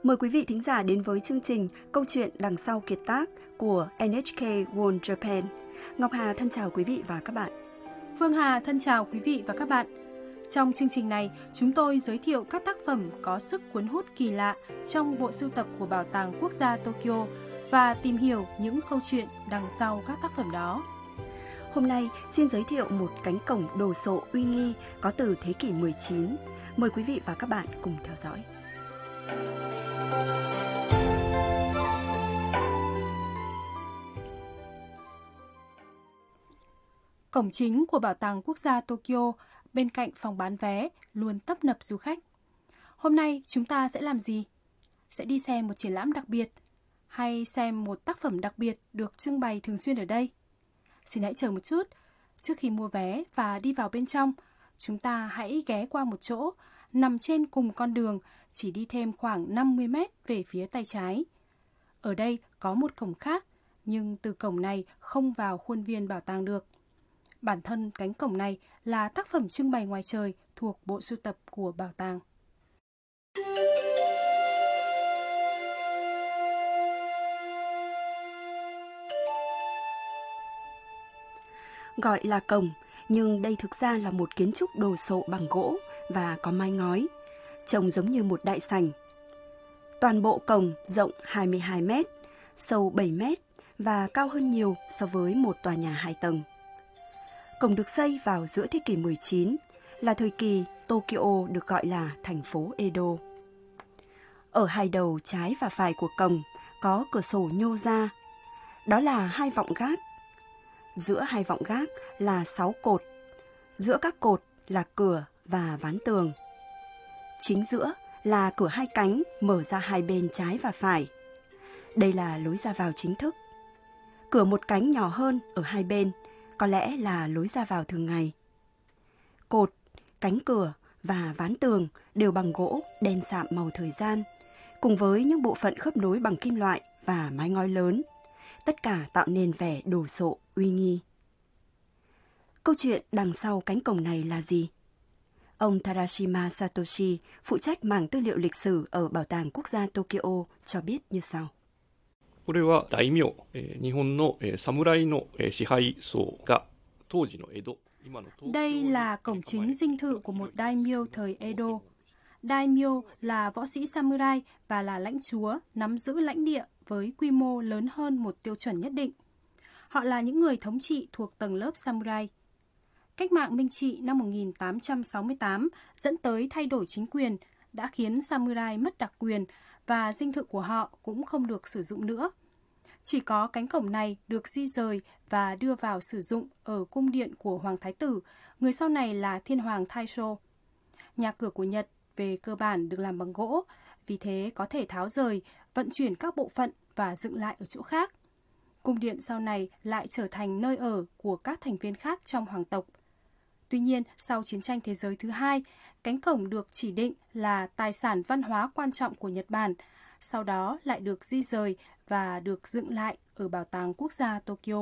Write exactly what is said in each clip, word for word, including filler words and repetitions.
Mời quý vị thính giả đến với chương trình Câu chuyện đằng sau kiệt tác của en hát ca World Japan. Ngọc Hà thân chào quý vị và các bạn. Phương Hà thân chào quý vị và các bạn. Trong chương trình này, chúng tôi giới thiệu các tác phẩm có sức cuốn hút kỳ lạ trong bộ sưu tập của Bảo tàng Quốc gia Tokyo và tìm hiểu những câu chuyện đằng sau các tác phẩm đó. Hôm nay xin giới thiệu một cánh cổng đồ sộ uy nghi có từ thế kỷ mười chín. Mời quý vị và các bạn cùng theo dõi. Cổng chính của Bảo tàng Quốc gia Tokyo bên cạnh phòng bán vé luôn tấp nập du khách. Hôm nay chúng ta sẽ làm gì? Sẽ đi xem một triển lãm đặc biệt hay xem một tác phẩm đặc biệt được trưng bày thường xuyên ở đây? Xin hãy chờ một chút. Trước khi mua vé và đi vào bên trong, chúng ta hãy ghé qua một chỗ nằm trên cùng con đường, chỉ đi thêm khoảng năm mươi mét về phía tay trái. Ở đây có một cổng khác, nhưng từ cổng này không vào khuôn viên bảo tàng được. Bản thân cánh cổng này là tác phẩm trưng bày ngoài trời thuộc bộ sưu tập của bảo tàng. Gọi là cổng, nhưng đây thực ra là một kiến trúc đồ sộ bằng gỗ và có mái ngói, trông giống như một đại sảnh. Toàn bộ cổng rộng hai mươi hai mét, sâu bảy mét và cao hơn nhiều so với một tòa nhà hai tầng. Cổng được xây vào giữa thế kỷ mười chín, là thời kỳ Tokyo được gọi là thành phố Edo. Ở hai đầu trái và phải của cổng có cửa sổ nhô ra, đó là hai vọng gác. Giữa hai vọng gác là sáu cột, giữa các cột là cửa và ván tường. Chính giữa là cửa hai cánh mở ra hai bên trái và phải. Đây là lối ra vào chính thức. Cửa một cánh nhỏ hơn ở hai bên, có lẽ là lối ra vào thường ngày. Cột, cánh cửa và ván tường đều bằng gỗ đen sạm màu thời gian, cùng với những bộ phận khớp nối bằng kim loại và mái ngói lớn. Tất cả tạo nên vẻ đồ sộ, uy nghi. Câu chuyện đằng sau cánh cổng này là gì? Ông Tarashima Satoshi, phụ trách mảng tư liệu lịch sử ở Bảo tàng Quốc gia Tokyo, cho biết như sau. これは大名、日本の侍の支配層が当時の江戸。 Đây là cổng chính dinh thự của một daimyo thời Edo. Daimyo là võ sĩ samurai và là lãnh chúa nắm giữ lãnh địa với quy mô lớn hơn một tiêu chuẩn nhất định. Họ là những người thống trị thuộc tầng lớp samurai. Cách mạng Minh Trị năm một nghìn tám trăm sáu mươi tám dẫn tới thay đổi chính quyền đã khiến samurai mất đặc quyền và dinh thự của họ cũng không được sử dụng nữa. Chỉ có cánh cổng này được di rời và đưa vào sử dụng ở cung điện của Hoàng Thái Tử, người sau này là Thiên Hoàng Taisho. Nhà cửa của Nhật về cơ bản được làm bằng gỗ, vì thế có thể tháo rời, vận chuyển các bộ phận và dựng lại ở chỗ khác. Cung điện sau này lại trở thành nơi ở của các thành viên khác trong hoàng tộc. Tuy nhiên, sau chiến tranh thế giới thứ hai, cánh cổng được chỉ định là tài sản văn hóa quan trọng của Nhật Bản, sau đó lại được di rời và được dựng lại ở Bảo tàng Quốc gia Tokyo.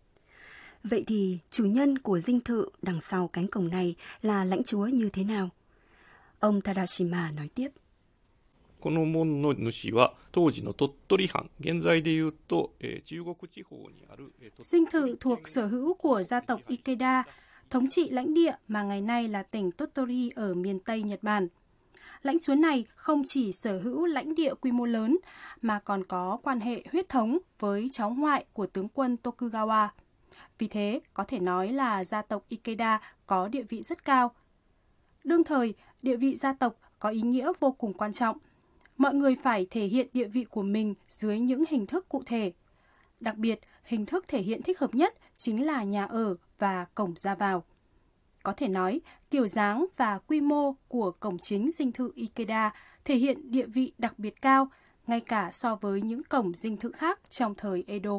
Vậy thì chủ nhân của dinh thự đằng sau cánh cổng này là lãnh chúa như thế nào? Ông Tarashima nói tiếp. この門の主は当時の鳥取藩、現在でいうと中国地方にある。 Dinh thự thuộc sở hữu của gia tộc Ikeda, thống trị lãnh địa mà ngày nay là tỉnh Tottori ở miền Tây Nhật Bản. Lãnh chúa này không chỉ sở hữu lãnh địa quy mô lớn, mà còn có quan hệ huyết thống với cháu ngoại của tướng quân Tokugawa. Vì thế, có thể nói là gia tộc Ikeda có địa vị rất cao. Đương thời, địa vị gia tộc có ý nghĩa vô cùng quan trọng. Mọi người phải thể hiện địa vị của mình dưới những hình thức cụ thể. Đặc biệt, hình thức thể hiện thích hợp nhất chính là nhà ở và cổng ra vào. Có thể nói, kiểu dáng và quy mô của cổng chính dinh thự Ikeda thể hiện địa vị đặc biệt cao, ngay cả so với những cổng dinh thự khác trong thời Edo.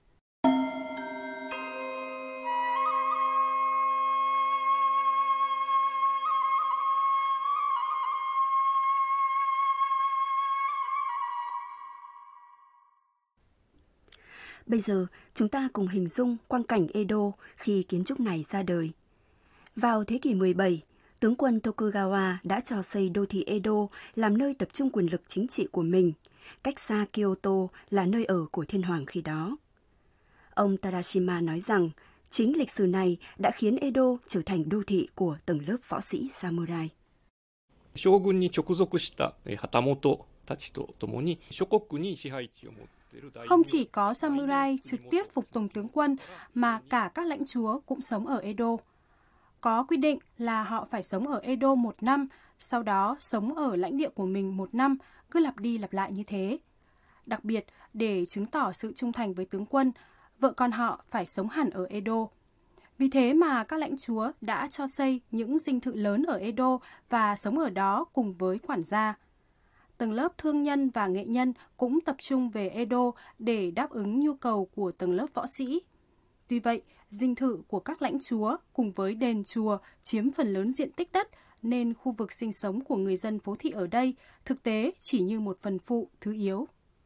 Bây giờ, chúng ta cùng hình dung quang cảnh Edo khi kiến trúc này ra đời. Vào thế kỷ mười bảy, tướng quân Tokugawa đã cho xây đô thị Edo làm nơi tập trung quyền lực chính trị của mình, cách xa Kyoto là nơi ở của thiên hoàng khi đó. Ông Tadashima nói rằng, chính lịch sử này đã khiến Edo trở thành đô thị của tầng lớp võ sĩ samurai. Shogun ni chokuzoku shita hatamoto tachi to tomo ni shokoku ni shihai chi o motte. Không chỉ có samurai trực tiếp phục tùng tướng quân, mà cả các lãnh chúa cũng sống ở Edo. Có quy định là họ phải sống ở Edo một năm, sau đó sống ở lãnh địa của mình một năm, cứ lặp đi lặp lại như thế. Đặc biệt, để chứng tỏ sự trung thành với tướng quân, vợ con họ phải sống hẳn ở Edo. Vì thế mà các lãnh chúa đã cho xây những dinh thự lớn ở Edo và sống ở đó cùng với quản gia. Tầng lớp thương nhân và nghệ nhân cũng tập trung về Edo để đáp ứng nhu cầu của tầng lớp võ sĩ. Tuy vậy, dinh thự của các lãnh chúa cùng với đền chùa chiếm phần lớn diện tích đất, nên khu vực sinh sống của người dân phố thị ở đây thực tế chỉ như một phần phụ, thứ yếu.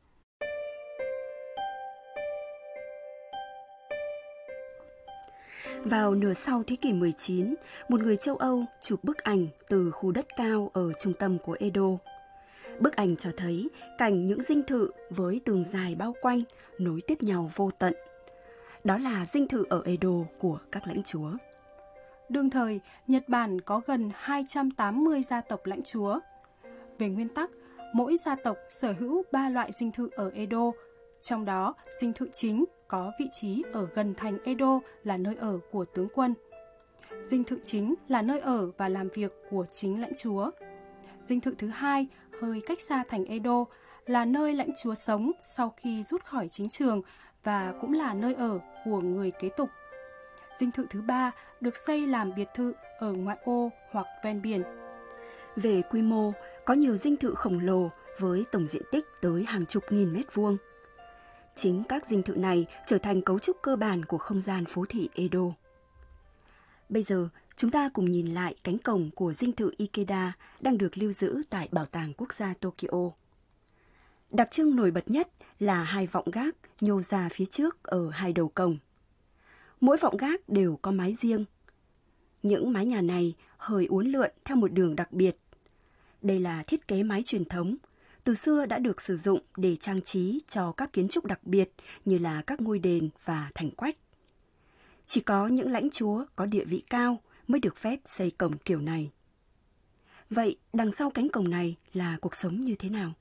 Vào nửa sau thế kỷ mười chín, một người châu Âu chụp bức ảnh từ khu đất cao ở trung tâm của Edo. Bức ảnh cho thấy cảnh những dinh thự với tường dài bao quanh, nối tiếp nhau vô tận. Đó là dinh thự ở Edo của các lãnh chúa. Đương thời, Nhật Bản có gần hai trăm tám mươi gia tộc lãnh chúa. Về nguyên tắc, mỗi gia tộc sở hữu ba loại dinh thự ở Edo, trong đó dinh thự chính có vị trí ở gần thành Edo là nơi ở của tướng quân. Dinh thự chính là nơi ở và làm việc của chính lãnh chúa. Dinh thự thứ hai, hơi cách xa thành Edo, là nơi lãnh chúa sống sau khi rút khỏi chính trường và cũng là nơi ở của người kế tục. Dinh thự thứ ba được xây làm biệt thự ở ngoại ô hoặc ven biển. Về quy mô, có nhiều dinh thự khổng lồ với tổng diện tích tới hàng chục nghìn mét vuông. Chính các dinh thự này trở thành cấu trúc cơ bản của không gian phố thị Edo. Bây giờ, chúng ta cùng nhìn lại cánh cổng của dinh thự Ikeda đang được lưu giữ tại Bảo tàng Quốc gia Tokyo. Đặc trưng nổi bật nhất là hai vọng gác nhô ra phía trước ở hai đầu cổng. Mỗi vọng gác đều có mái riêng. Những mái nhà này hơi uốn lượn theo một đường đặc biệt. Đây là thiết kế mái truyền thống, từ xưa đã được sử dụng để trang trí cho các kiến trúc đặc biệt như là các ngôi đền và thành quách. Chỉ có những lãnh chúa có địa vị cao mới được phép xây cổng kiểu này. Vậy đằng sau cánh cổng này là cuộc sống như thế nào?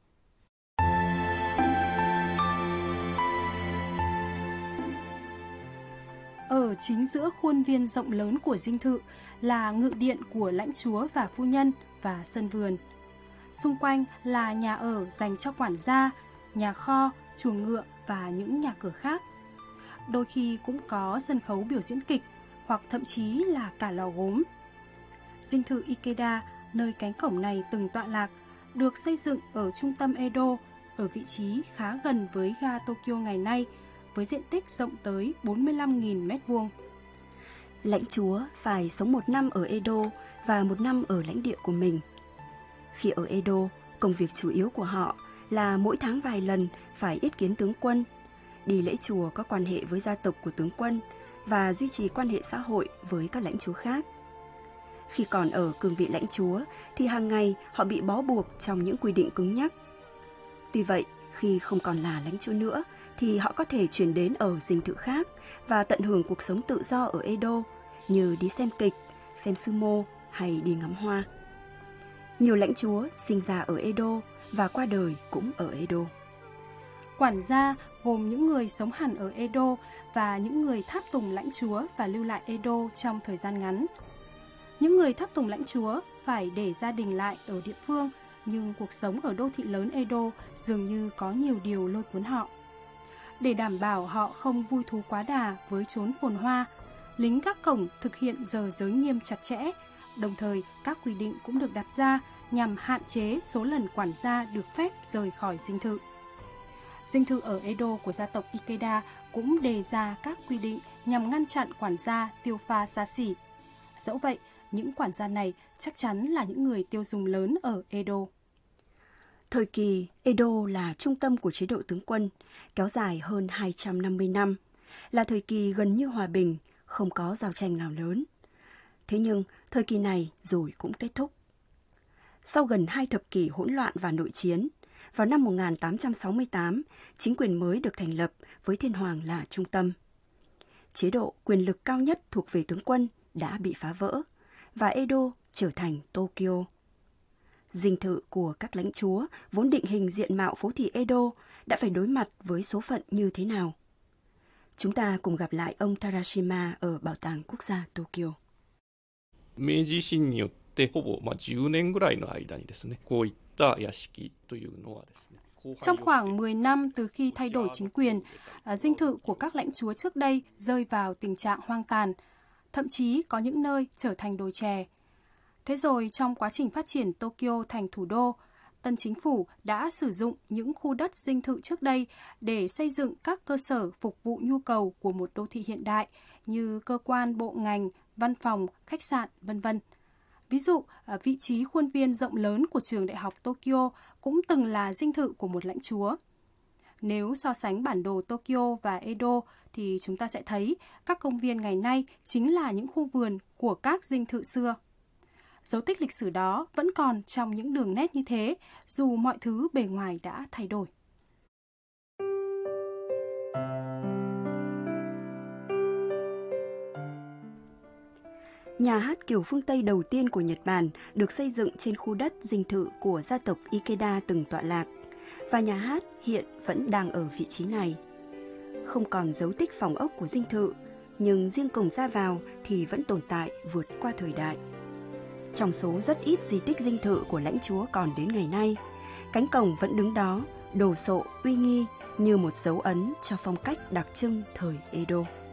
Ở chính giữa khuôn viên rộng lớn của dinh thự là ngự điện của lãnh chúa và phu nhân và sân vườn. Xung quanh là nhà ở dành cho quản gia, nhà kho, chuồng ngựa và những nhà cửa khác. Đôi khi cũng có sân khấu biểu diễn kịch hoặc thậm chí là cả lò gốm. Dinh thự Ikeda, nơi cánh cổng này từng tọa lạc, được xây dựng ở trung tâm Edo, ở vị trí khá gần với ga Tokyo ngày nay, với diện tích rộng tới bốn mươi lăm nghìn mét vuông. Lãnh chúa phải sống một năm ở Edo và một năm ở lãnh địa của mình. Khi ở Edo, công việc chủ yếu của họ là mỗi tháng vài lần phải yết kiến tướng quân, đi lễ chùa có quan hệ với gia tộc của tướng quân và duy trì quan hệ xã hội với các lãnh chúa khác. Khi còn ở cương vị lãnh chúa thì hàng ngày họ bị bó buộc trong những quy định cứng nhắc. Tuy vậy, khi không còn là lãnh chúa nữa thì họ có thể chuyển đến ở dinh thự khác và tận hưởng cuộc sống tự do ở Edo như đi xem kịch, xem sumo hay đi ngắm hoa. Nhiều lãnh chúa sinh ra ở Edo và qua đời cũng ở Edo. Quản gia gồm những người sống hẳn ở Edo và những người tháp tùng lãnh chúa và lưu lại Edo trong thời gian ngắn. Những người tháp tùng lãnh chúa phải để gia đình lại ở địa phương, nhưng cuộc sống ở đô thị lớn Edo dường như có nhiều điều lôi cuốn họ. Để đảm bảo họ không vui thú quá đà với chốn phồn hoa, lính gác cổng thực hiện giờ giới nghiêm chặt chẽ, đồng thời các quy định cũng được đặt ra nhằm hạn chế số lần quản gia được phép rời khỏi dinh thự. Dinh thự ở Edo của gia tộc Ikeda cũng đề ra các quy định nhằm ngăn chặn quản gia tiêu pha xa xỉ. Dẫu vậy, những quản gia này chắc chắn là những người tiêu dùng lớn ở Edo. Thời kỳ Edo là trung tâm của chế độ tướng quân, kéo dài hơn hai trăm năm mươi năm, là thời kỳ gần như hòa bình, không có giao tranh nào lớn. Thế nhưng, thời kỳ này rồi cũng kết thúc. Sau gần hai thập kỷ hỗn loạn và nội chiến, vào năm một nghìn tám trăm sáu mươi tám, chính quyền mới được thành lập với thiên hoàng là trung tâm. Chế độ quyền lực cao nhất thuộc về tướng quân đã bị phá vỡ và Edo trở thành Tokyo. Dinh thự của các lãnh chúa vốn định hình diện mạo phố thị Edo đã phải đối mặt với số phận như thế nào? Chúng ta cùng gặp lại ông Tarashima ở Bảo tàng Quốc gia Tokyo. 明治維新によってほぼまあじゅうねんぐらいの間にですね、こういった屋敷というのはですね。 Trong khoảng mười năm từ khi thay đổi chính quyền, dinh thự của các lãnh chúa trước đây rơi vào tình trạng hoang tàn, thậm chí có những nơi trở thành đồi chè. Thế rồi trong quá trình phát triển Tokyo thành thủ đô, tân chính phủ đã sử dụng những khu đất dinh thự trước đây để xây dựng các cơ sở phục vụ nhu cầu của một đô thị hiện đại như cơ quan bộ ngành, văn phòng, khách sạn, vân vân. Ví dụ, vị trí khuôn viên rộng lớn của trường đại học Tokyo cũng từng là dinh thự của một lãnh chúa. Nếu so sánh bản đồ Tokyo và Edo thì chúng ta sẽ thấy các công viên ngày nay chính là những khu vườn của các dinh thự xưa. Dấu tích lịch sử đó vẫn còn trong những đường nét như thế, dù mọi thứ bề ngoài đã thay đổi. Nhà hát kiểu phương Tây đầu tiên của Nhật Bản được xây dựng trên khu đất dinh thự của gia tộc Ikeda từng tọa lạc, và nhà hát hiện vẫn đang ở vị trí này. Không còn dấu tích phòng ốc của dinh thự, nhưng riêng cổng ra vào thì vẫn tồn tại vượt qua thời đại. Trong số rất ít di tích dinh thự của lãnh chúa còn đến ngày nay, cánh cổng vẫn đứng đó, đồ sộ, uy nghi như một dấu ấn cho phong cách đặc trưng thời Edo.